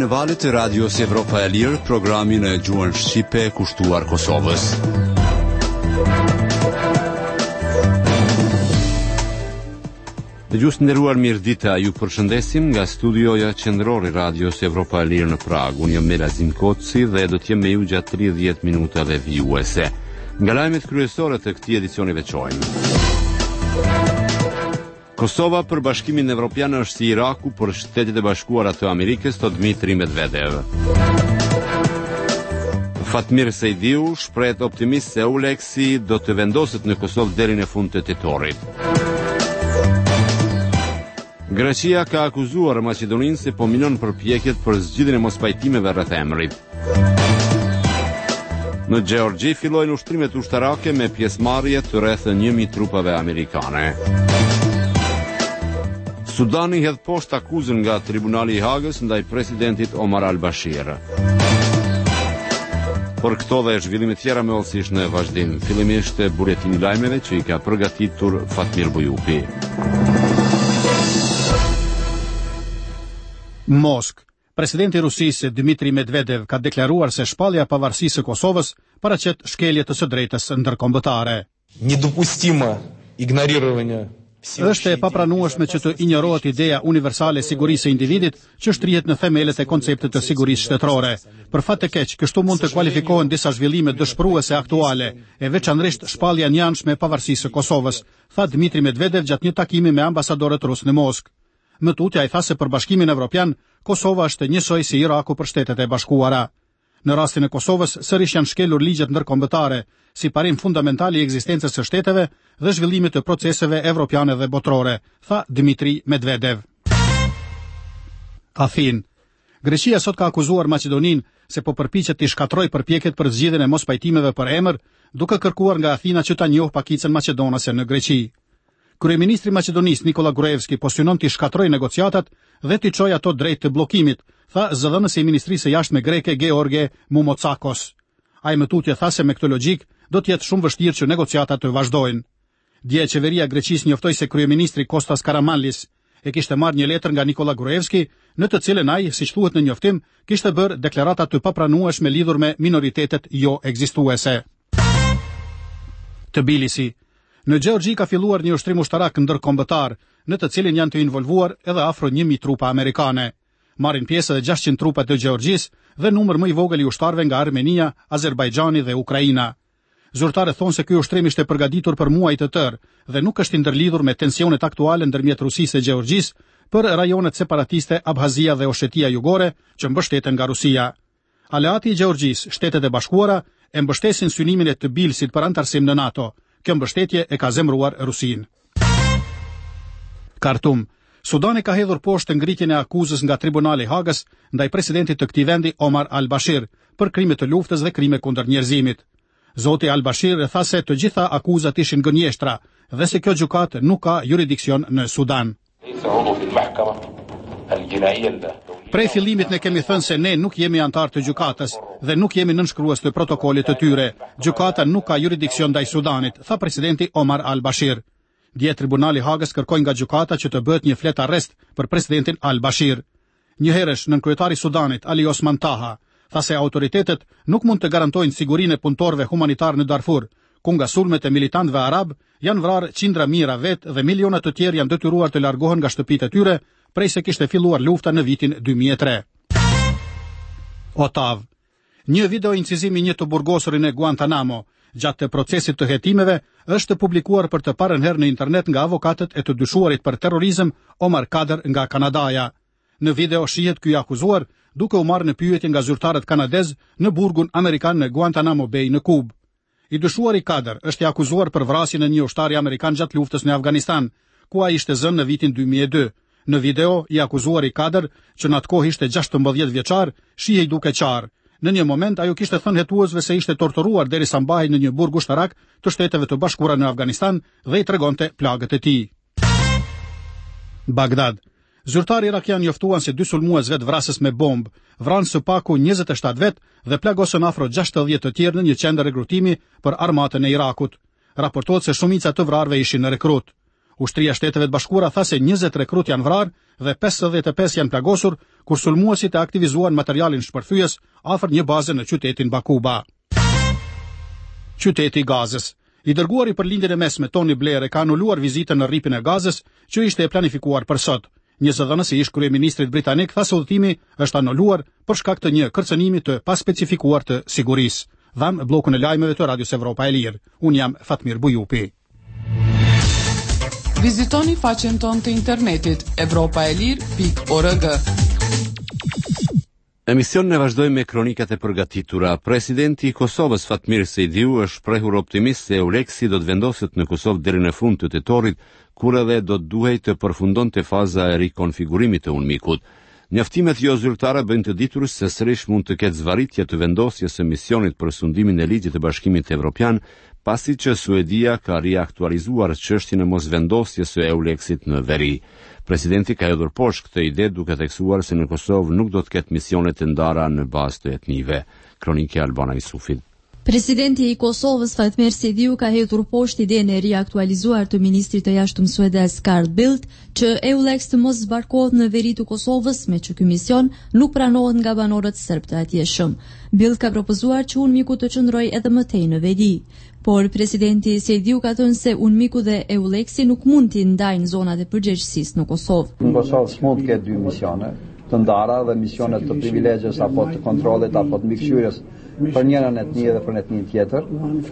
valët e Radios Evropa e Lirë, programin e gjuhën shqipe kushtuar Kosovës. Dëgjues të nderuar, mirëdita, ju përshëndesim nga studioja qendrore Radios Evropa e Lirë në Prag. Unë jam Melazim Koci dhe do të jem me ju gjatë 30 minutave vijuese. Nga lajmet kryesore të këtij edicioni veçojmë. Kosova për Bashkimin Evropian është si Iraku për Shtetet e Bashkuara të Amerikës, thot Dmitri Medvedev. Fatmir Sejdiu shprehet optimist se Euleksi do të vendoset në Kosovë deri në fund të tetorit. Greqia ka akuzuar Maqedoninë se po minon përpjekjet për zgjidhjen e mospajtimeve rreth emrit. Në Gjeorgji fillojnë ushtrimet ushtarake me pjesëmarrje të rreth 1000 trupave amerikane. Sudani hedh poshtë akuzën nga Tribunali i Hagës ndaj presidentit Omar al-Bashir. Por këto dhe zhvillime tjera me ëllësisht në vazhdim. Fillimisht buletini i lajmeve që i ka përgatitur Fatmir Bujupi. Moskë. Presidenti i Rusisë Dmitri Medvedev ka deklaruar se shpallja e pavarësisë së Kosovës paraqet shkelje të së drejtës ndërkombëtare. Недопустимо игнорирование. Është e papranueshme që të injorohet ideja universale e sigurisë së individit që shtrihet në themelët e konceptit të sigurisë shtetërore. Për fat të keq, kështu mund të kualifikohen disa zhvillime dëshpëruese aktuale, e veçanërisht shpallja e njanshme e pavarësisë së Kosovës, tha Dmitri Medvedev gjatë një takimi me ambasadorët rus në Moskë. Më tutje ai tha se për Bashkimin Evropian, Kosova është njësoj si Iraku për Shtetet e Bashkuara. Në rastin e Kosovës, sërish janë shkelur ligjet ndërkombëtare, si parim fundamental i ekzistencës së shteteve dhe zhvillimit të proceseve evropiane dhe botërore, tha Dmitri Medvedev. Athinë. Greqia sot ka akuzuar Maqedoninë se po përpiqet të shkatërrojë përpjekjet për zgjidhjen e mospajtimeve për emër, duke kërkuar nga Athina që ta njohë pakicën maqedonase në Greqi. Kryeministri i Maqedonisë Nikola Gruevski po synon të shkatërrojë negociatat dhe të çojë ato drejt të bllokimit, tha zëdhënësi i Ministrisë së Jashtme greke George Mumotsakos. Ai më tutje tha se me këtë logjik do të jetë shumë vështirë që negociatat të vazhdojnë. Dje qeveria e Greqisë njoftoi se kryeministri Kostas Karamanlis e kishte marrë një letër nga Nikola Gruevski, në të cilën ai, siç thuhet në njoftim, kishte bërë deklarata të papranueshme lidhur me minoritetet jo ekzistuese. Tbilisi. Në Gjeorgji ka filluar një ushtrim ushtarak ndërkombëtar, në të cilin janë të involvuar edhe afro 1000 trupa amerikane. Marrin pjesë edhe 600 trupa të Gjeorgjisë dhe numër më i vogël i ushtarëve nga Armenia, Azerbajxhani dhe Ukraina. Zyrtarët thonë se ky ushtrim ishte përgatitur për muaj të tërë dhe nuk është ndërlidhur me tensionet aktuale ndërmjet Rusisë e Gjeorgjisë për rajonet separatiste Abhazia dhe Oshetia Jugore që mbështeten nga Rusia. Aleati i Gjeorgjisë, Shtetet e Bashkuara, e mbështesin synimin e Tbilisit për antarësim në NATO. Kjo mbështetje e ka zemruar Rusinë. Kartum. Sudani ka hedhur poshtë ngritjen e akuzës nga Tribunali i Hagës ndaj presidentit të këtij vendi Omar al-Bashir për krime të luftës dhe krime kundër njerëzimit. Zoti al-Bashir tha se të gjitha akuzat ishin gënjeshtra dhe se kjo gjykatë nuk ka jurisdiksion në Sudan. Prej fillimit ne kemi thënë se ne nuk jemi antar të gjykatës dhe nuk jemi nënshkrues të protokollit të tyre. Gjykata nuk ka jurisdiksion ndaj Sudanit, tha presidenti Omar al-Bashir. Dje Tribunali i Hagës kërkoi nga gjykata që të bëhet një flet arrest për presidentin al-Bashir. Njëherësh nënkryetari i Sudanit, Ali Osman Taha, tha se autoritetet nuk mund të garantojnë sigurinë e punëtorëve humanitar në Darfur, ku nga sulmet e militantëve arab janë vrarë qindra mijëra vetë dhe miliona të tjerë janë detyruar të largohen nga shtëpitë e tyre prej se kishte filluar lufta në vitin 2003. Otav. Një video incizimi një të burgosurin e Guantanamo gjatë procesit të hetimeve është publikuar për të parën herë në internet nga avokatët e të dyshuarit për terrorizëm Omar Kader nga Kanadaja. Në video shihet ky akuzuar duke u marrë në pyetje nga zyrtarët kanadez në burgun amerikan në Guantanamo Bay në Kubë. I dyshuari Kader është i akuzuar për vrasjen e një ushtari amerikan gjatë luftës në Afganistan, ku ai ishte zënë në vitin 2002. Në video, i akuzuari Kader, që në atë kohë ishte 16 vjeçar, shihej duke qarë. Në një moment, ajo kishte thënë hetuesve se ishte torturuar derisa mbahej në një burg ushtarak të Shteteve të Bashkuara në Afganistan dhe i tregonte plagët e tij. Bagdad. Zyrtari irakian njoftuan se 2 sulmues vet vrasës me bombë vranë së paku 27 vet dhe plagosën afro 60 të tjerë në një qendër rekrutimi për armatën e Irakut. Raportohet se shumica të vrarëve ishin rekrut. Ushtria e Shteteve të Bashkuara tha se 20 rekrut janë vrarë dhe 55 janë plagosur, kur sulmuesit e aktivizuan materialin shpërthyes afër një baze në qytetin Bakuba. Qyteti i Gazës. I dërguari për lindjen e mesme Tony Blair e ka anuluar vizitën në rripin e Gazës që ishte e planifikuar për sot. Një zëdhënës i ish kryeministrit britanik tha se udhëtimi është anuluar për shkak të një kërcënimi të paspecifikuar të sigurisë. Dham bllokun e lajmeve të Radios Evropa e Lirë. Unë jam Fatmir Bujupi. Vizitoni faqen tonë të internetit evropaelir.org. Emisionin e vazhdojmë me kronikat e përgatitura. Presidenti i Kosovës Fatmir Sejdiu është shprehur optimist se EULEX-i do të vendoset në Kosovë deri në fund të tetorit, kur edhe do të duhej të përfundonte faza e rikonfigurimit të UNMIK-ut. Njoftimet jo zyrtare bëjnë të ditur se sërish mund të ketë zvarritje të vendosjes së misionit për sundimin e ligjit të Bashkimit Evropian, pasi që Suedia ka riaktualizuar çështjen e mosvendosjes së EULEX-it në veri. Presidenti ka hedhur poshtë këtë ide duke theksuar se në Kosovë nuk do të ketë misione të ndara në bazë të etnive. Kronike Albana Isufit. Presidenti i Kosovës Fatmir Sejdiu ka hedhur poshtë idenë e riaktualizuar të ministrit të jashtëm suedez Carl Bildt që EULEX të mos zbarkohet në veri të Kosovës, me që ky mision nuk pranohet nga banorët serb të atjeshëm. Bildt ka propozuar që UNMIK-u të qëndrojë edhe më tej në veri. Por presidenti Sejdiu ka thënë se UNMIK-u dhe EULEX-i nuk mund t'i ndajnë zonat e përgjegjësisë në Kosovë. Në Kosovë s'mund të ketë dy misione të ndara dhe misione të privilegjes apo të kontrollit apo të mbikëqyrjes për njërin etni dhe për etnin tjetër.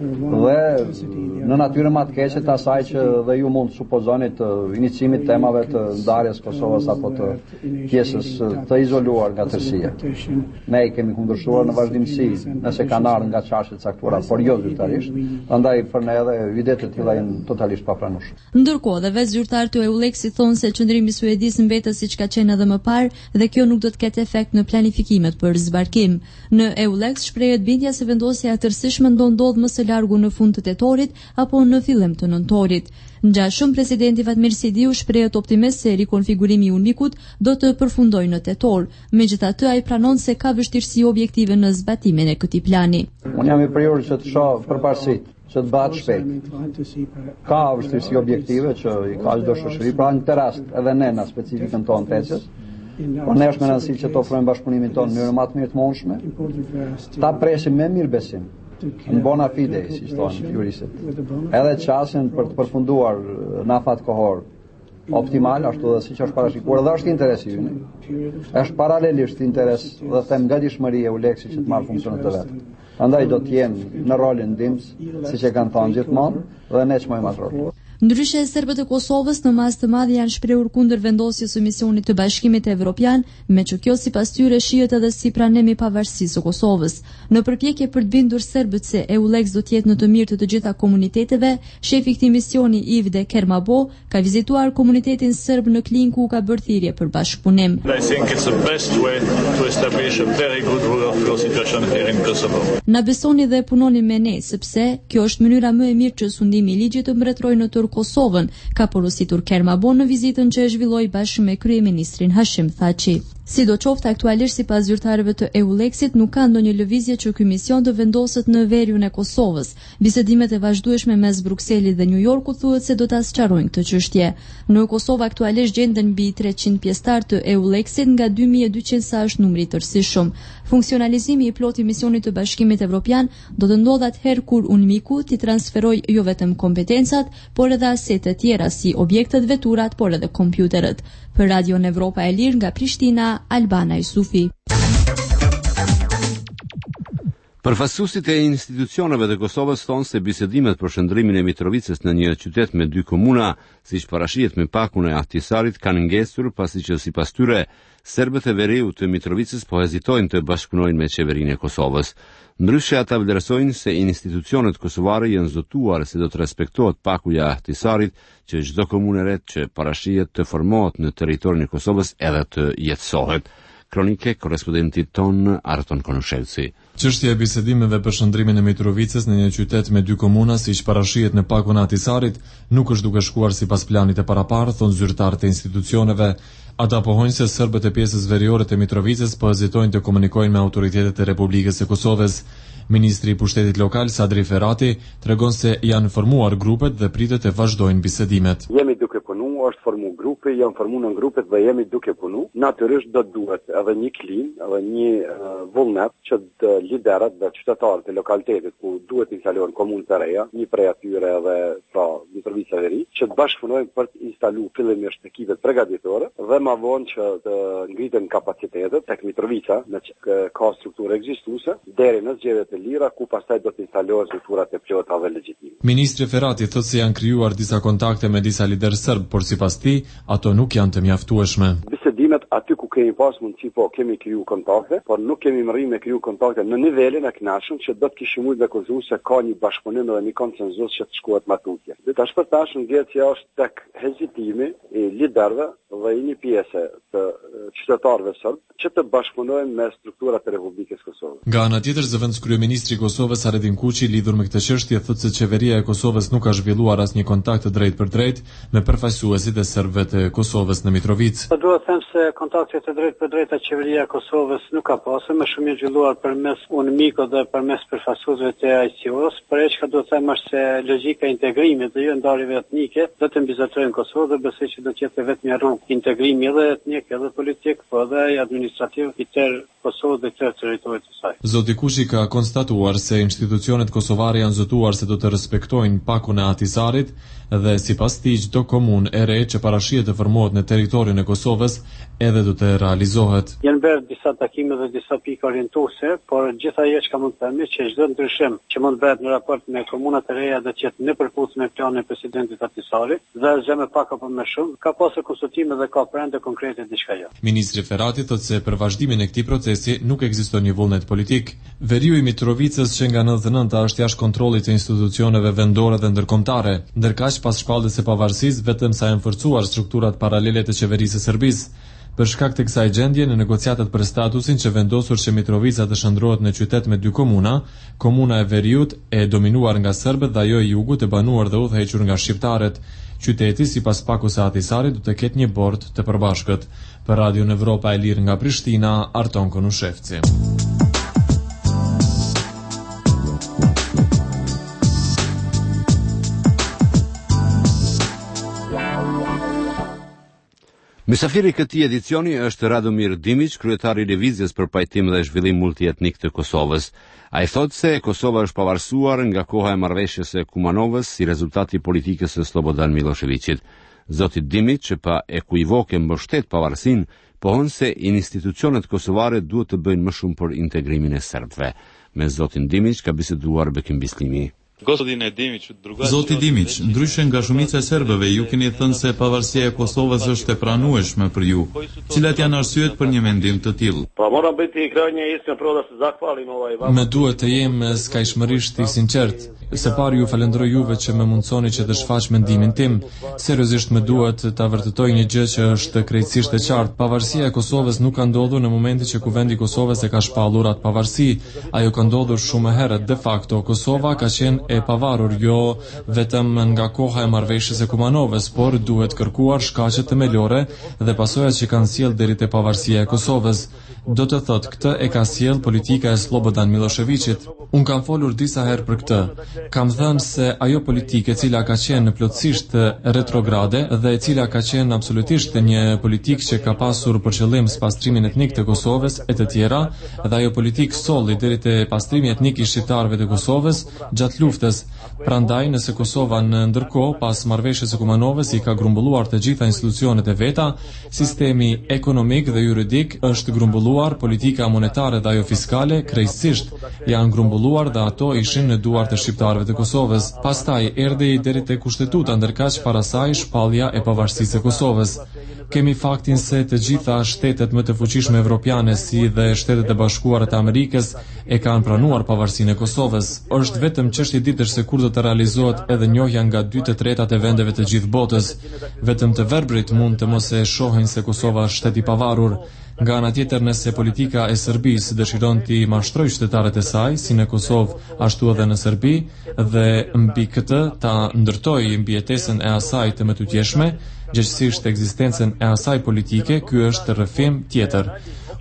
Dhe në natyrën më të keqe të asaj që dhe ju mund supozoni të iniciimit temave të ndarjes Kosovës apo të pjesës të izoluar nga tërësia. Ne i kemi kundërshtuar në vazhdimsi nëse kanë ardhur nga çështje të caktuara, por jo zyrtarisht. Prandaj për ne edhe ide të tilla janë totalisht papranueshme. Ndërkohë, dhe vetë zyrtarët e EULEX-it thonë se qëndrimi i Suedisë mbetet siç ka qenë edhe më parë dhe kjo nuk do të ketë efekt në planifikimet për zbarkim. Në EULEX shprehet bindja se vendosja e tërësishme do ndodh më së largu në fund të tetorit apo në fillim të nëntorit. Ngjashëm, presidenti Fatmir Sejdiu shprehet optimist se rikonfigurimi i UNMIK-ut do të përfundojë në tetor. Megjithatë, ai pranon se ka vështirësi objektive në zbatimin e këtij plani. Unë jam i prirur që të shoh përparësitë që të bëhet shpejt. Ka vështirësi objektive që i ka çdo shoqëri, pra në këtë rast edhe ne në specifikën tonë tecës. Por ne është me rëndësi që të ofrojmë bashkëpunimin tonë në mënyrë më të mirë të mundshme, ta presim me mirëbesim, në bona fide, si thonë juristët. Edhe çastin për të përfunduar në afat kohor optimal, ashtu dhe siç është parashikuar, dhe është interesi ynë. Është paralelisht interes dhe them gatishmëri e EULEX-it që të marrë funksionet të vet. Prandaj do të jenë në rolin ndihmës, siç e kanë thënë gjithmonë, dhe ne çmojmë atë rol. Ndryshe, serbët e Kosovës në masë të madh janë shprehur kundër vendosjes së misionit të Bashkimit Evropian, me që kjo sipas tyre shihet edhe si pranim i pavarësisë së Kosovës. Në përpjekje për të bindur serbët se EULEX do të jetë në të mirë të gjitha komuniteteve, shefi i këtij misioni Ivde Kermabo ka vizituar komunitetin serb në Klinj ku ka bërë thirrje për bashkëpunim. Na besoni dhe punoni me ne, sepse kjo është mënyra më e mirë që sundimi i ligjit të mbretërojë në Kosovën, ka porositur Kermabo në vizitën që e zhvilloi bashkë me kryeministrin Hashim Thaçi. Sidoqoftë, aktualisht sipas zyrtarëve të EULEX-it nuk ka ndonjë lëvizje që ky mision të vendoset në veriun e Kosovës. Bisedimet e vazhdueshme mes Brukselit dhe New Yorkut thuhet se do ta sqarojnë këtë çështje. Në Kosovë aktualisht gjenden mbi 300 pjesëtar të EULEX-it nga 2200 sa është numri i tërësishëm. Funksionalizimi i plotë i misionit të Bashkimit Evropian do të ndodhë atëherë kur UNMIK-u t'i transferojë jo vetëm kompetencat, por edhe asete tjera si objektet, veturat, por edhe kompjuterët. Për Radio Evropa e Lirë nga Prishtina, Albana Isufi. Përfaqësuesit e institucioneve të Kosovës thonë se bisedimet për shndrimin e Mitrovicës në një qytet me 2 komuna, siç parashihet me pakun e Ahtisarit, kanë ngesur pasi që sipas tyre serbët e veriut të Mitrovicës po hezitojnë të bashkëpunojnë me qeverinë e Kosovës. Ndryshe, ata vlerësojnë se institucionet kosovare janë zotuar se do të respektohet paku i Ahtisarit, që çdo komunë e re që parashihet të formohet në territorin e Kosovës edhe të jetësohet. Kronike korrespondentit ton Arton Konushelci. Çështja e bisedimeve për shndrimin e Mitrovicës në një qytet me 2 komuna, siç parashihet në pakun e Ahtisarit, nuk është duke shkuar sipas planit e paraparë, thonë zyrtarët e institucioneve. Ata pohojnë se serbët e pjesës veriore të Mitrovicës po hezitojnë të komunikojnë me autoritetet e Republikës së Kosovës. Ministri i Pushtetit Lokal Sadri Ferrati tregon se janë formuar grupet dhe pritet të vazhdojnë bisedimet. Jemi duke punu, është formu grupe, janë formu në grupet dhe jemi duke punu. Natyrisht do duhet edhe një klim, edhe një vullnet që liderat dhe qytetarët e lokalitetit ku duhet instaluar komunë të reja, një prej atyre edhe pra Mitrovica e Ri, që të bashkëpunojnë për të instalu fillimisht ekipe përgatitore dhe ma vonë që të ngriten kapacitetet tek Mitrovica, në që ka strukturë ekzistuese, deri në zgjedhjet e lira ku pastaj do të instalohen strukturat e plota dhe legjitime. Ministri Ferrati thotë se janë krijuar disa kontakte me disa liderë serb, por sipas tij ato nuk janë të mjaftueshme. Bisedimet aty ku kemi pas mundësi, po kemi kriju kontakte, por nuk kemi rritur me kriju kontakte në nivelin e kënaqshëm që do të kishim mujtë të akuzuar se ka një bashkëpunim dhe një konsenzus që të shkohet më tutje. Tash për tash ngjecia është tek hezitimi i liderëve dhe një pjesë të qytetarëve serb që të bashkëpunojnë me strukturat e Republikës Kosovës. Nga ana tjetër, zëvendës kryeministri i Kosovës Haredin Kuçi lidhur me këtë çështje thotë se qeveria e Kosovës nuk ka zhvilluar asnjë kontakt të drejtë për drejtë me përfaqësuesit e serbëve të Kosovës në Mitrovicë. Duhet të them se kontaktet të drejtë për drejtë qeveria e Kosovës nuk ka pasur, më shumë janë zhvilluar përmes UNMIK dhe përmes përfaqësuesve të ICO-s, por çka duhet të them është se logjika e integrimit dhe jo ndarjeve etnike do të mbizotojnë Kosovën dhe besoj që do të jetë vetëm një rrugë integrimi edhe etnik edhe politik, po edhe administrativ i tërë Kosovës dhe tërë territorit të saj. Zoti Kuçi ka konstatuar se institucionet kosovare janë zotuar se do të respektojnë pakun e Ahtisarit dhe sipas tij çdo komunë e re që parashihet të formohet në territorin e Kosovës edhe do të realizohet. Janë bërë disa takime dhe disa pikë orientuese, por gjithajo që mund të themi që çdo ndryshim që mund bëhet në raport me komunat e reja do të jetë në përputhje me planin e presidentit Ahtisarit dhe zë më pak apo më shumë ka pasur konsultime dhe ka prende konkrete diçka jo. Ministri Ferrati thotë se për vazhdimin e këtij procesi nuk ekziston një vullnet politik. Veriu i Mitrovicës që nga 99 është jashtë kontrollit të institucioneve vendore dhe ndërkombëtare, ndërkaq pas shpalljes së pavarësisë vetëm sa janë forcuar strukturat paralele të qeverisë së Serbisë. Për shkak të kësaj gjendje, në negociatat për statusin që vendosur që Mitrovica të shndrohet në qytet me 2 komuna, komuna e Veriut e dominuar nga serbët dhe ajo e jugut e banuar dhe udhëhequr nga shqiptarët. Qyteti, sipas pakut së Ahtisarit, do të ketë një bord të përbashkët. Për Radion Evropa e Lirë nga Prishtina, Arton Konushevci. Mysafiri këtij edicioni është Radomir Dimić, kryetari i Lëvizjes për Pajtim dhe Zhvillim Multietnik të Kosovës. Ai thotë se Kosova është pavarësuar nga koha e marrëveshjes së Kumanovës si rezultat i politikës së Slobodan Miloševićit. Zoti Dimić, që pa ekuivoke mbështet pavarësinë, pohon se institucionet kosovare duhet të bëjnë më shumë për integrimin e serbëve. Me zotin Dimić ka biseduar Bekim Bislimi. Zoti Dimić, ndryshe nga shumica e serbëve, ju keni thënë se pavarësia e Kosovës është e pranueshme për ju. Cilat janë arsyet për një mendim të tillë? Me duhet të jem skajshmërisht i sinqert. Se pari ju falenderoj juve që më mundsoni që të shfaq mendimin tim. Seriozisht më duhet ta vërtetoj një gjë që është krejtësisht e qartë. Pavarësia e Kosovës nuk ka ndodhur në momentin që kuvendi i Kosovës e ka shpallur atë pavarësi. Ajo ka ndodhur shumë herët. De facto, Kosova ka qenë e pavarur jo vetëm nga koha e marrëveshjes së Kumanovës, por duhet kërkuar shkaqe themelore dhe pasojat që kanë sjellë deri te pavarësia e Kosovës. Do të thotë, këtë e ka sjellë politika e Slobodan Miloševićit. Unë kam folur disa herë për këtë. Kam thënë se ajo politikë e cila ka qenë plotësisht retrograde dhe e cila ka qenë absolutisht një politikë që ka pasur për qëllim pastrimin etnik të Kosovës e të tjera, dhe ajo politikë solli deri te pastrimi etnik i shqiptarëve të Kosovës gjatë luftës. Prandaj, nëse Kosova në ndërkohë pas marrëveshjes së Kumanovës i ka grumbulluar të gjitha institucionet e veta, sistemi ekonomik dhe juridik është grumbulluar, politika monetare dhe ajo fiskale krejtësisht janë grumbulluar dhe ato ishin në duart e shqiptarëve të Kosovës. Pastaj erdhi deri te kushtetuta, ndërkaq para saj shpallja e pavarësisë së Kosovës. Kemi faktin se të gjitha shtetet më të fuqishme evropiane si dhe Shtetet e Bashkuara të Amerikës e kanë pranuar pavarësinë e Kosovës. Është vetëm çështje ditësh se kur do të realizohet edhe njohja nga 2/3 e vendeve të gjithë botës. Vetëm të verbrit mund të mos e shohin se Kosova është shtet i pavarur. Nga ana tjetër, nëse politika e Serbisë dëshiron të mashtrojë qytetarët e saj, si në Kosovë ashtu edhe në Serbi, dhe mbi këtë ta ndërtojë mbijetesën e asaj të mëtutjeshme, gjithsesi ekzistencën e asaj politike, ky është rrëfim tjetër.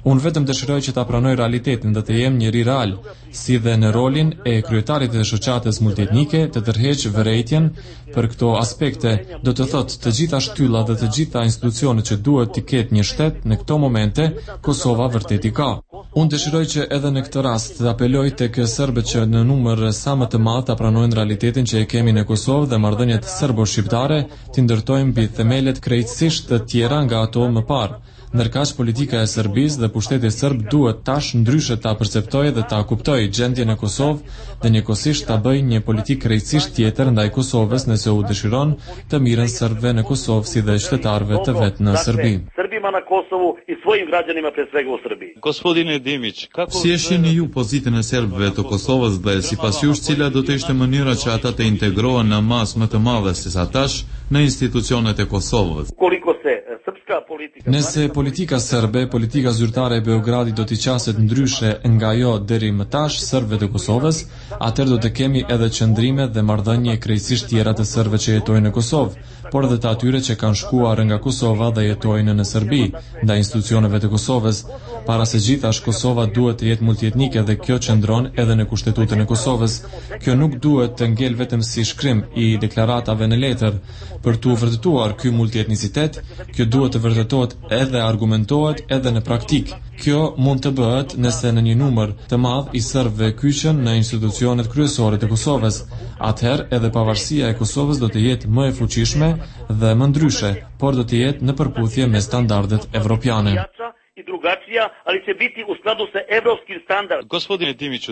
Unë vetëm dëshiroj që ta pranoj realitetin dhe të jem njeri real, si dhe në rolin e kryetarit të shoqatës multietnike të tërheq vërejtjen për këto aspekte, do të thotë të gjitha shtyllat dhe të gjitha institucionet që duhet t'i ketë një shtet, në këto momente Kosova vërtet i ka. Unë dëshiroj që edhe në këtë rast të apeloj tek serbët që në numër sa më të madh ta pranojnë realitetin që e kemi në Kosovë dhe marrëdhëniet serbo-shqiptare t'i ndërtojmë mbi themelet krejtësisht të tjera nga ato më parë. Ndërkaq politika e Serbisë dhe pushteti serb duhet tash ndryshe ta perceptojë dhe ta kuptojë gjendjen e Kosovë dhe njëkohësisht ta bëjë një politikë krejtësisht tjetër ndaj Kosovës nëse u dëshiron të mirën serbëve në Kosovë si dhe qytetarëve të vet në Serbi. Serbima na Kosovu i svojim građanima pre svega u Srbiji. Gospodine Dimić, si e shihni ju pozitën e serbëve të Kosovës dhe sipas jush cila do të ishte mënyra që ata të integrohen në masë më të madhe se sa tash në institucionet e Kosovës? Nëse politika serbe, politika zyrtare e Beogradit do t'i qaset ndryshe nga jo deri më tash serbëve të Kosovës, atëherë do të kemi edhe qëndrime dhe marrëdhënie krejtësisht tjera të serbëve që jetojnë në Kosovë, por edhe të atyre që kanë shkuar nga Kosova dhe jetojnë në Serbi, ndaj institucioneve të Kosovës. Para se gjithash, Kosova duhet të jetë multietnike dhe kjo qëndron edhe në Kushtetutën e Kosovës. Kjo nuk duhet të ngel vetëm si shkrim i deklaratave në letër. Për të vërtetuar ky multietnicitet, kjo duhet të vërtetohet edhe argumentohet edhe në praktik. Kjo mund të bëhet nëse në një numër të madh i serbëve kyçen në institucionet kryesore të Kosovës. Atëherë edhe pavarësia e Kosovës do të jetë më e fuqishme dhe më ndryshe, por do të jetë në përputhje me standardet evropiane. I drugačija, ali će biti u skladu sa evropskim standardima. Gospodine Dimiću,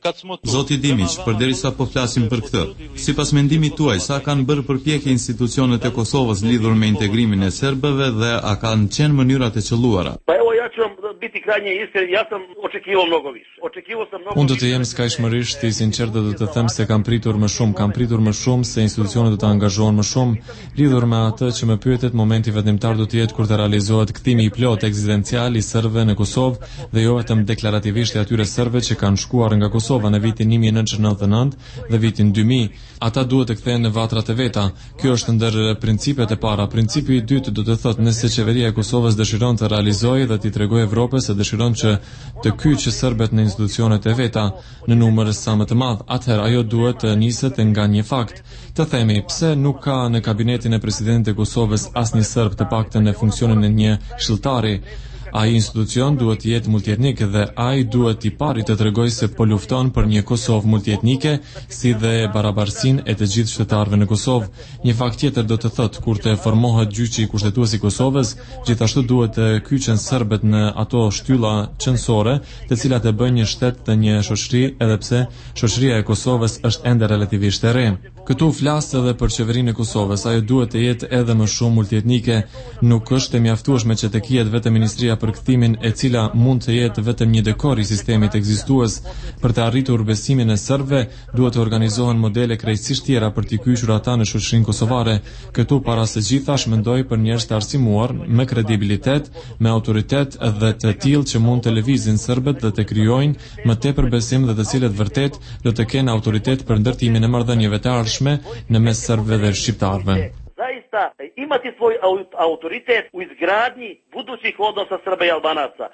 Zoti Dimić, përderisa po flasim për këtë, sipas mendimit tuaj, sa kanë bërë përpjekje institucionet e Kosovës lidhur me integrimin e serbëve dhe a kanë qenë mënyrat e qelluara? Ja ću vam biti krajnje iskren, ja sam očekivao mnogo više. Unë do të jem skajshmërisht i sinqert dhe do të them se kam pritur më shumë se institucionet do të angazhohen më shumë, lidhur me atë që më pyetet momenti vendimtar do të jetë kur të realizohet kthimi i plot ekzistencial i serbëve në Kosovë dhe jo vetëm deklarativisht i atyre serbëve që kanë shkuar nga Kosova në vitin 1999 dhe vitin 2000. Ata duhet të kthehen në vatrat e veta. Kjo është ndër principet e para. Principi i dytë do të thotë nëse qeveria e Kosovës dëshiron të realizojë dhe t'i tregojë Evropës se dëshiron që të kyçë serbët në institucionet e veta në numër sa më të madh, atëherë ajo duhet të niset nga një fakt. Të themi, pse nuk ka në kabinetin e presidentit të Kosovës asnjë serb të paktën në funksionin e një këshilltari? Ai institucion duhet të jetë multietnik dhe ai duhet i pari të tregojë se po lufton për një Kosovë multietnike, si dhe barabarsinë e të gjithë qytetarëve në Kosovë. Një fakt tjetër do të thotë kur të formohet gjyqi kushtetues i Kosovës, gjithashtu duhet të kyçen serbët në ato shtylla qendrore, të cilat e bëjnë një shtet të një shoqëri, edhe pse shoqëria e Kosovës është ende relativisht e re. Këtu flas edhe për qeverinë e Kosovës, ajo duhet të jetë edhe më shumë multietnike, nuk është e mjaftueshme që të ketë vetëm ministria për kthimin e cila mund të jetë vetëm një dekor i sistemit ekzistues. Për të arritur besimin e serbëve, duhet të organizohen modele krejtësisht tjera për t'i kyçur ata në shoqërinë kosovare. Këtu para së gjithash mendoj për njerëz të arsimuar, me kredibilitet, me autoritet dhe të tillë që mund të lëvizin serbët dhe të krijojnë më tepër besim dhe të cilët vërtet do të kenë autoritet për ndërtimin e marrëdhënieve të ardhshme në mes serbëve dhe shqiptarëve. Zaista imati svoj autoritet u izgradnji budućih odnosa Srba i Albanaca.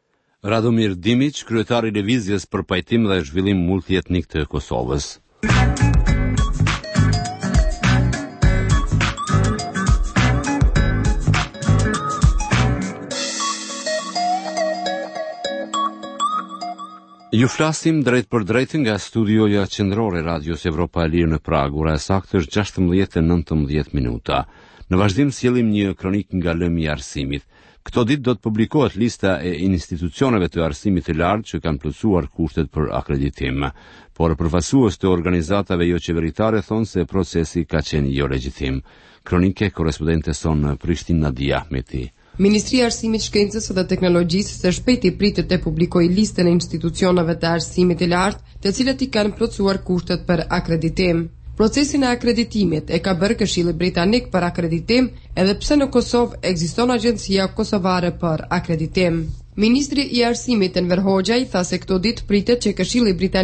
Radomir Dimić, kryetari i lëvizjes për pajtim dhe zhvillim multietnik të Kosovës. Ju flasim drejt për drejt nga studioja qendrore Radios Evropa e Lirë në Prag, ora e saktë është 16:19 minuta. Në vazhdim sjellim një kronik nga lëmi i arsimit. Këto ditë do të publikohet lista e institucioneve të arsimit të lartë që kanë plotësuar kushtet për akreditim, por përfaqësues të organizatave jo qeveritare thonë se procesi ka qenë jo legjitim. Kronike korrespondente son në Prishtinë Nadia Ahmeti. Ministria e Arsimit, Shkencës dhe Teknologjisë së shpejti pritet të publikojë listën e institucioneve të arsimit të lartë, të cilët i kanë plotësuar kushtet për akreditim. Procesin e akreditimit e ka bërë Këshilli Britanik për akreditim, edhe pse në Kosovë ekziston Agjencia Kosovare për akreditim. Ministri i Arsimit Enver Hoxha i tha se këto ditë pritet që Këshilli Britanik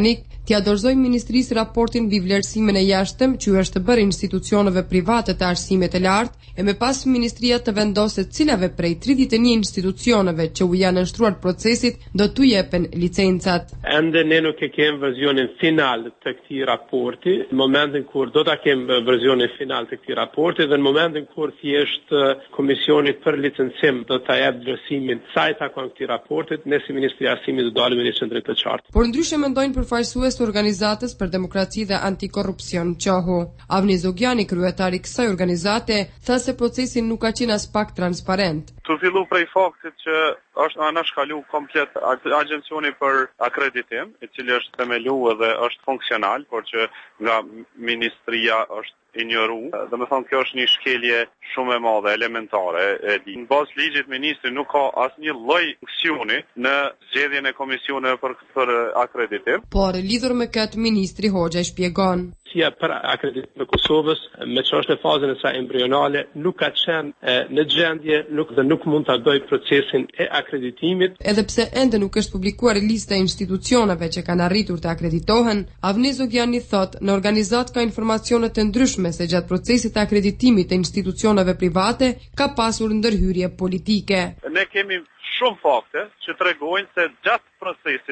t'ia dorëzoi ministrisë raportin mbi vlerësimin e jashtëm që është të bërë institucioneve private të arsimit të lartë e me pas ministria të vendoset cilave prej 31 institucioneve që u janë nështruar procesit do t'u jepen licencat. Ende ne nuk e kem versionin final të këtij raporti, në momentin kur do ta kem versionin final të këtij raporti dhe në momentin kur thjesht komisioni për licencim do ta jap vlerësimin sa i takon këtij raportit, ne si Ministri i Arsimit do dalim në një drejtë të qartë. Por ndryshe mendojnë përfaqësues të organizatës për demokraci dhe antikorrupsion QAHO. Avni Zogjani, kryetari i kësaj organizate, tha se procesi nuk ka qenë as pak transparent. Të fillu prej faktit që është anashkalu komplet agencioni për akreditim, i cili është themelu dhe është funksional, por që nga ministria është injoru. Dhe me thonë, kjo është një shkelje shumë e madhe, elementare. Në bazë ligjit, ministri nuk ka asnjë lloj funksioni në zgjedhjen e komisioneve për akreditim. Por lidhur me këtë, ministri Hoxha shpjegon. Agencija për akreditim e Kosovës, me që është në fazën e saj embrionale, nuk ka qenë në gjendje dhe nuk mund të bëjë procesin e akreditimit. Edhe pse ende nuk është publikuar lista e institucioneve që kanë arritur të akreditohen, Avni Zogjani thot, në organizat ka informacione të ndryshme se gjatë procesit të akreditimit të institucioneve private ka pasur ndërhyrje politike. Ne kemi shumë fakte që tregojnë se gjatë procesit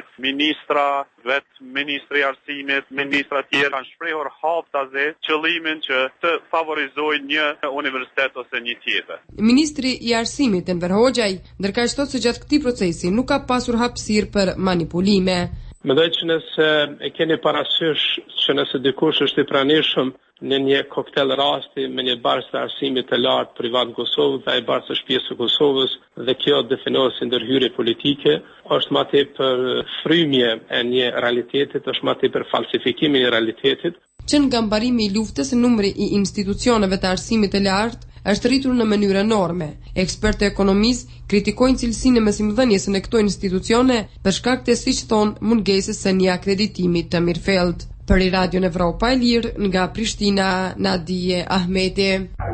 ministri i arsimit, ministra tjerë kanë shprehur haptaze qëllimin që të favorizojnë një universitet ose një tjetër. Ministri i arsimit Enver Hoxhaj ndërkaq thotë se gjatë këtij procesi nuk ka pasur hapësirë për manipulime. Mendoj që nëse e keni parasysh që nëse dikush është i pranishëm në një koktel rasti me një barsë të arsimit të lartë privat në Kosovë dhe ai barsë është pjesë e Kosovës dhe kjo definohet si ndërhyrje politike, është më tepër frymje e një realitetit, është më tepër falsifikimi i realitetit. Që nga mbarimi i luftës, numri i institucioneve të arsimit të lartë është rritur në mënyrë enorme. Ekspertë ekonomisë kritikojnë cilësinë e mësimdhënies në këto institucione për shkak të, siç thonë, mungesës së një akreditimi të mirëfillt. Për Radio Evropa e Lirë, nga Prishtina, Nadije Ahmeti.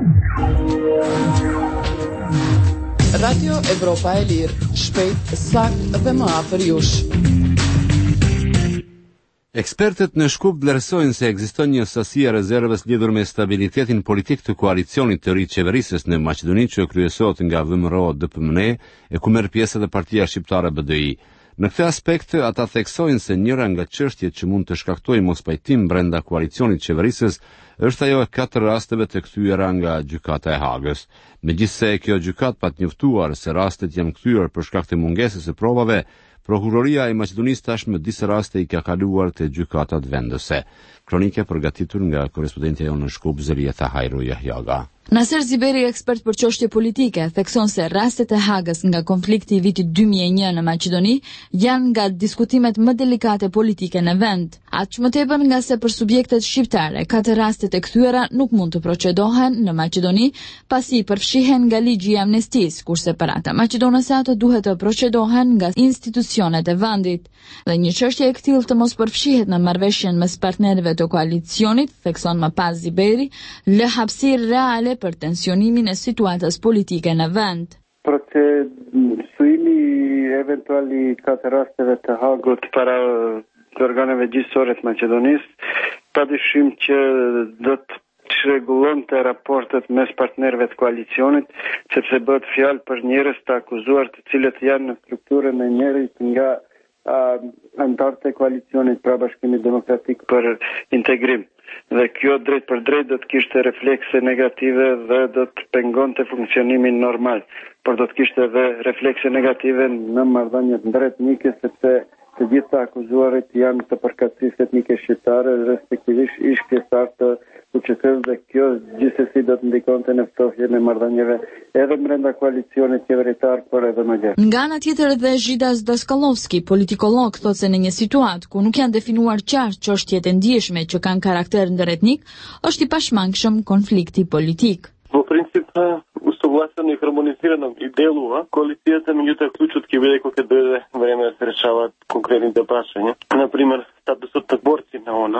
Radio Evropa e Lirë, shpejt, sakt dhe më afër jush. Ekspertët në Shkup vlerësojnë se ekziston një sasi e rezervës lidhur me stabilitetin politik të koalicionit të ri qeverisës në Maqedoni që kryesohet nga VMRO-DPMNE e ku merr pjesë edhe Partia Shqiptare BDI. Në këtë aspekt, ata theksojnë se njëra nga çështjet që mund të shkaktojë mospajtim brenda koalicionit qeverisës është ajo e 4 rasteve të kthyera nga gjykata e Hagës. Megjithse kjo gjykat pa të njoftuar se rastet janë kthyer për shkak të mungesës së provave, Prokuroria e Maqedonisë tashmë disa raste i ka kaluar te gjykatat vendese. Kronike përgatitur nga korrespondentja jonë në Shkup, Zelieta Hajru Jahjaga. Naser Ziberi, ekspert për çështje politike, thekson se rastet e Hagës nga konflikti i vitit 2001 në Maqedoni janë nga diskutimet më delikate politike në vend. Aq më tepër nga se për subjektet shqiptare, 4 rastet e kthyera nuk mund të procedohen në Maqedoni pasi përfshihen nga ligji i amnestisë, kurse për ata maqedonëse ato duhet të procedohen nga institucionet e vendit. Dhe një çështje e tillë të mos përfshihet në marrëveshjen mes partnerëve të koalicionit, thekson më pas Ziberi, lë hapësirë reale për tensionimin e situatës politike në vend. Procesimi eventuali 4 rasteve të Hagut para të organeve gjyqësore të Maqedonisë, padyshim që do të rregullonte raportet mes partnerëve të koalicionit, sepse bëhet fjalë për njerëz të akuzuar të cilët janë në strukturën e njerëzit nga antarët e koalicionit pra Bashkimi Demokratik për Integrim. Dhe kjo drejt për drejt do të kishte reflekse negative dhe do të pengonte funksionimin normal, por do të kishte edhe reflekse negative në marrëdhëniet ndërtnike sepse të gjithë të akuzuarit janë të përkatësisë etnike shqiptare, respektivisht ish pjesëtar të UÇK-s dhe kjo gjithsesi do të ndikonte në ftohjen e marrëdhënieve edhe brenda koalicionit qeveritar, por edhe më gjatë. Nga ana tjetër dhe Zhidas Daskallovski, politikolog, thotë se në një situatë ku nuk janë definuar qartë çështjet e ndjeshme që kanë karakter ndërretnik, është i pashmangshëm konflikti politik. По принцип, съгласен и хармонизирано и делува. Коалицията, меѓутоа клучот ќе биде кога ќе дойде време да се решаваат конкретните прашања. Например, статусот на борци на ОНА.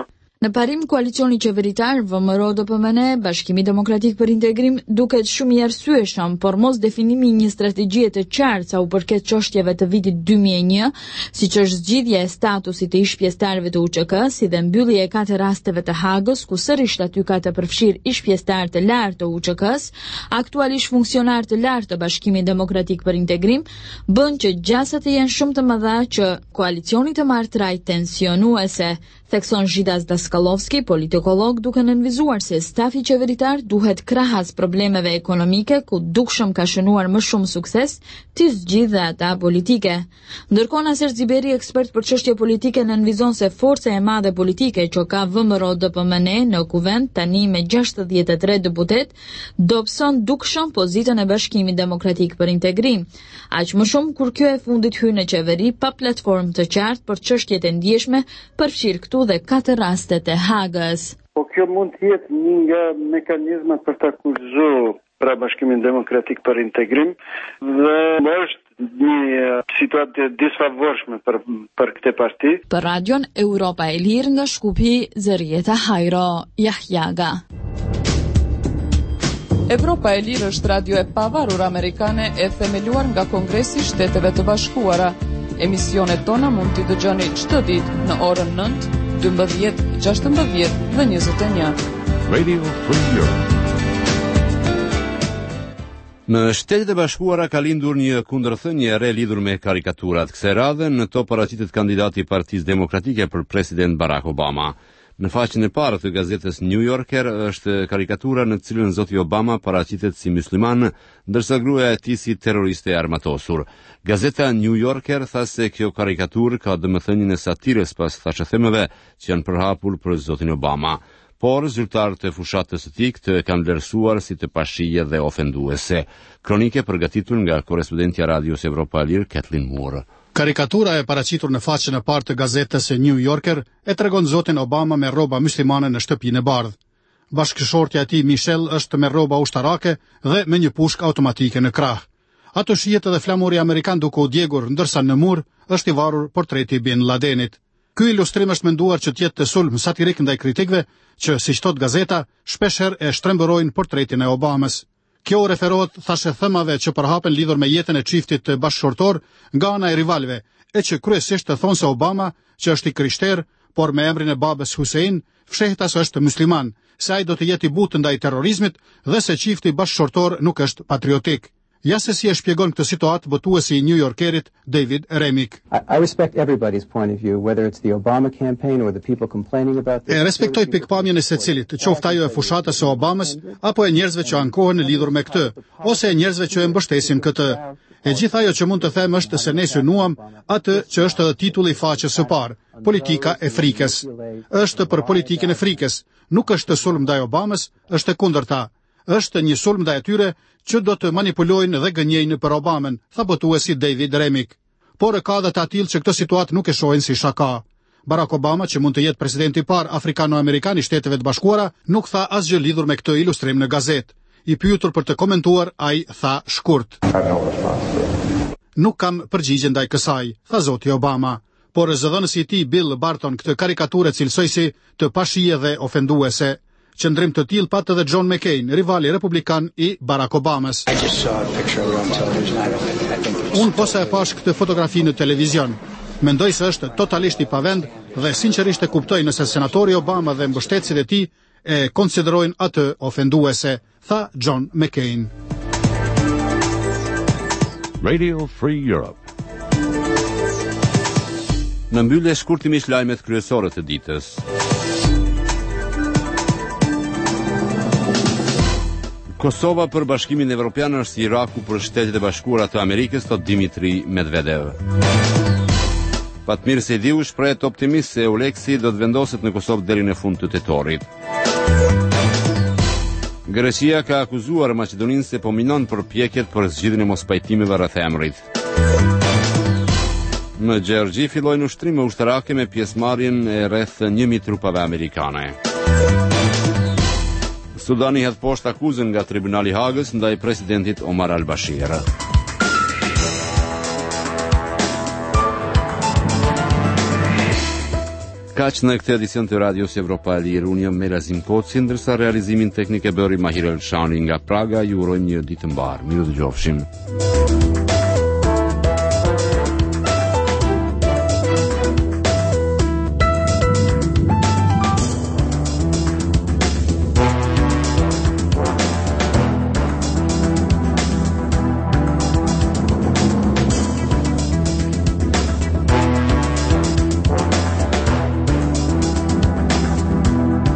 Në parim koalicioni qeveritar VMRO-DPMN, Bashkimi Demokratik për Integrim duket shumë i arsyeshëm, por mos definimi një strategji të qartë sa u përket çështjeve të vitit 2001, siç është zgjidhja e statusit të ish-pjesëtarëve të UÇK-s, si dhe mbyllja e 4 rasteve të Hagës, ku sërish aty ka të përfshirë ish-pjesëtarë të lartë të UÇK-s, aktualisht funksionar të lartë të Bashkimit Demokratik për Integrim, bën që gjasat të jenë shumë të mëdha që koalicioni të marrë traj tensionuese, thekson Zhidas Daskallovski, politikolog, duke nënvizuar se stafi qeveritar duhet krahas problemeve ekonomike, ku dukshëm ka shënuar më shumë sukses, t'i zgjidhë ata politike. Ndërkohë Naser Xhiberi, ekspert për çështje politike, nënvizon se forca e madhe politike që ka VMRO-DPMN në kuvend tani me 63 deputet, dobëson dukshëm pozitën e Bashkimit Demokratik për Integrim. Aq më shumë kur kjo e fundit hyn në qeveri pa platformë të qartë për çështjet e ndjeshme, përfshir këtu dhe 4 rastet e Hagës. Po kjo mund të jetë një nga mekanizmat për ta akuzuar pra Bashkimin Demokratik për Integrim dhe është një situatë disfavorshme për këtë parti. Për radion Europa e Lirë nga Shkupi, Zërieta Hajro, Jahjaga. Europa e Lirë është radio e pavarur amerikane e themeluar nga Kongresi i Shteteve të Bashkuara. Emisionet tona mund t'i dëgjoni çdo ditë në orën 9, 12, 16 dhe 21. Radio Free Europe. Në Shtetet e Bashkuara ka lindur një kundërthënie e re lidhur me karikaturat. Kësaj radhe në to paraqitet kandidati i Partisë Demokratike për president Barack Obama. Në faqen e parë të gazetës New Yorker është karikatura në të cilën zoti Obama paraqitet si musliman, ndërsa gruaja e tij si terroriste e armatosur. Gazeta New Yorker tha se kjo karikaturë ka domethënien e satirës pas thashëthemeve që janë përhapur për zotin Obama. Por zyrtarët e fushatës së tij të kanë vlerësuar si të pashije dhe ofenduese. Kronike përgatitur nga korrespondentja Radios Evropa e Lirë, Kathleen Moore. Karikatura e paraqitur në faqen e parë të gazetës e New Yorker e tregon zotin Obama me rroba muslimane në shtëpinë e bardhë. Bashkëshortja e tij Michelle është me rroba ushtarake dhe me një pushkë automatike në krah. Ato shihet edhe flamuri amerikan duke u djegur, ndërsa në mur është i varur portreti i Bin Ladenit. Ky ilustrim është menduar që të jetë të sulm satirik ndaj kritikëve që, siç thot gazeta, shpeshherë e shtrembërojnë portretin e Obamës. Kjo referohet thashëthemave që përhapen lidhur me jetën e çiftit bashkëshortor nga ana e rivalëve, e që kryesisht të thonë se Obama, që është i krishter, por me emrin e babës Hussein, fshehet as është musliman, se ai do të jetë i butë ndaj terrorizmit dhe se çifti bashkëshortor nuk është patriotik. Ja se si e shpjegon këtë situatë botuesi i New Yorkerit David Remik. I respect everybody's point of view, whether it's the Obama campaign or the people complaining about this. E respektoj pikpamjen e secilit, qoftë ajo e fushatës së Obamës apo e njerëzve që ankohen lidhur me këtë, ose e njerëzve që e mbështesin këtë. E gjithë ajo që mund të them është se ne synuam atë që është edhe titulli i faqes së parë, politika e frikës. Është për politikën e frikës, nuk është sulm ndaj Obamës, është kundërta. Është një sulm ndaj atyre që do të manipulojnë dhe gënjejnë për Obamën, tha botuesi David Remik. Por ka edhe të tillë që këtë situatë nuk e shohin si shaka. Barack Obama, që mund të jetë presidenti i parë afrikano-amerikan i Shteteve të Bashkuara, nuk tha asgjë lidhur me këtë ilustrim në gazetë. I pyetur për të komentuar, ai tha shkurt: "Nuk kam përgjigje ndaj kësaj", tha zoti Obama. Por zëdhënësi i tij Bill Barton këtë karikaturë cilësoi si të pashije dhe ofenduese. Qëndrim të tillë pat edhe John McCain, rivali republikan i Barack Obamas. Unë posa e pash këtë fotografi në televizion. Mendoj se është totalisht i pavend dhe sinqerisht e kuptoj nëse senatori Obama dhe mbështetësit e tij e konsiderojnë atë ofenduese, tha John McCain. Radio Free Europe. Në mbyllje shkurtimisht lajmet kryesore të ditës. Kosova për Bashkimin Evropian është si Iraku për Shtetet e Bashkuara të Amerikës, thot Dimitri Medvedev. Fatmir Sejdiu shprehet optimist se Euleksi do të vendoset në Kosovë deri në fund të tetorit. Greqia ka akuzuar Maqedoninë se po minon përpjekjet për zgjidhjen e mospajtimeve rreth emrit. Në Gjergji fillojnë ushtrime ushtarake me pjesëmarrjen e rreth 1000 trupave amerikane. Sudani hedh poshtë akuzën nga Tribunali i Hagës ndaj presidentit Omar al-Bashir. Kaq në këtë edicion të Radios Evropa e Lirë, unë jam Melazim Koci, ndërsa realizimin teknik e bëri Mahir Elshani nga Praga. Ju urojmë një ditë të mbarë. Miru dëgjofshim.